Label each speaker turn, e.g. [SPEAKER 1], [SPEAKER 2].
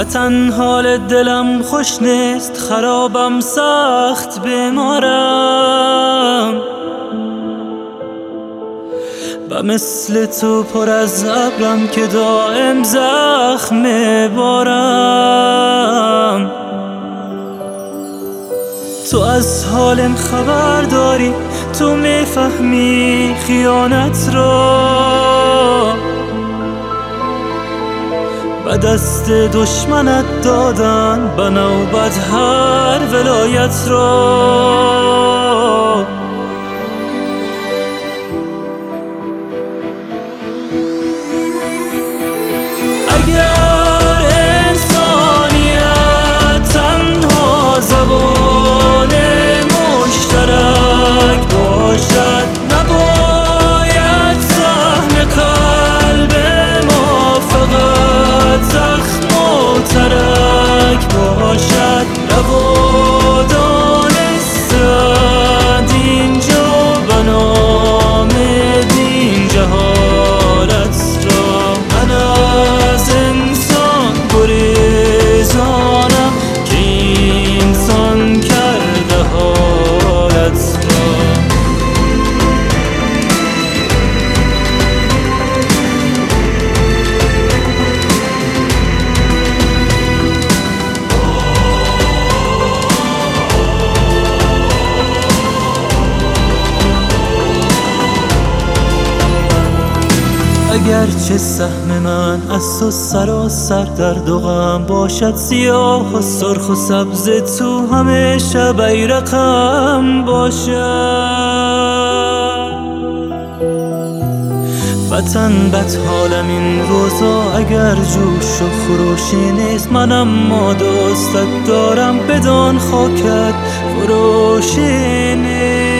[SPEAKER 1] وطن حال دلم خوش نیست، خرابم سخت بیمارم و مثل تو پر از ابرم که دائم زخم میبارم. تو از حالم خبر داری، تو میفهمی خیانت را و دست دشمنت دادن به نوبت هر ولایت را. اگر انسانیت تنها زبان مشترک باشد، نباید سهم قلب ما فقط زخم و ترک باشد. روا دانستند اینجا به نام دین جهالت را. من از انسان گریزانم که انسان کرده حالت را. اگرچه سهم من از تو سراسر درد و غم باشد، سیاه و سرخ و سبز تو همیشه بیرقم باشد. وطن بدحالم این روزا، اگر جوش و خروشی نیست، من اما دوستت دارم بدان خاکت فروشی نیست.